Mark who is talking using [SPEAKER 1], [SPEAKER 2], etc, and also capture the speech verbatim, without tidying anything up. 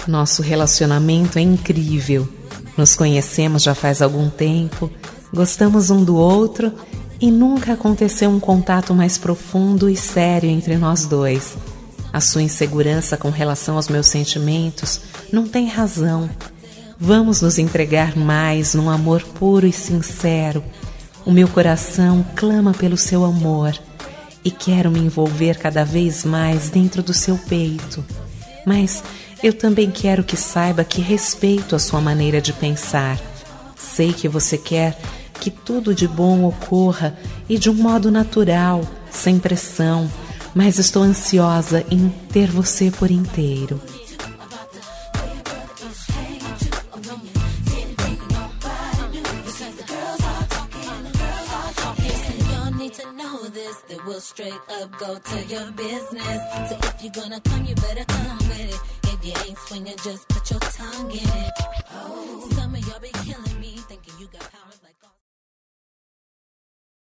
[SPEAKER 1] Nosso relacionamento é incrível. Nos conhecemos já faz algum tempo, gostamos um do outro e nunca aconteceu um contato mais profundo e sério entre nós dois. A sua insegurança com relação aos meus sentimentos não tem razão. Vamos nos entregar mais num amor puro e sincero. O meu coração clama pelo seu amor e quero me envolver cada vez mais dentro do seu peito. Mas eu também quero que saiba que respeito a sua maneira de pensar. Sei que você quer que tudo de bom ocorra e de um modo natural, sem pressão, mas estou ansiosa em ter você por inteiro.
[SPEAKER 2] That will straight up go to your business. So if you're gonna come, you better come with it. If you ain't swinging, just put your tongue in it. Oh, some of y'all be killing me, thinking you got power.